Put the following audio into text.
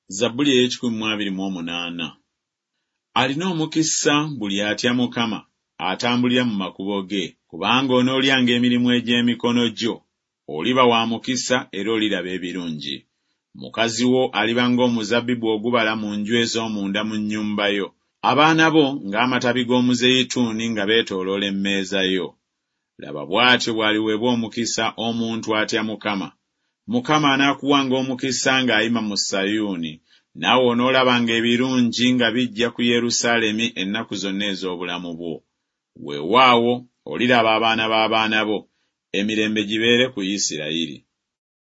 Zabbuli ey'ekikumi-28. Alina omukisa buli atya Mukama, atambulira mu makubo ge, kubanga onoolyanga emirimu egy'emikono gyo, oliba wa mukisa era oliraba ebirungi. Mukazi wo aliba ng'omuzabbibu ogubala mu nju ez'omunda mu nnyumba yo, abaana bo ng'amatabi g'omuzeyituuni nga beetooloola emmeeza yo. Laba bw'atyo bw'aliweebwa omukisa omuntu atya Mukama. Mukama anaakuwanga omukisa ng'ayima mu Sayuuni, naawe onoolabanga ebirungi nga bijja ku Yerusaalemi ennaku zonna ez'obulamu bwo. Weewaawo oliraba abaana b'abaana bo, emirembe gibeere ku Isirayiri.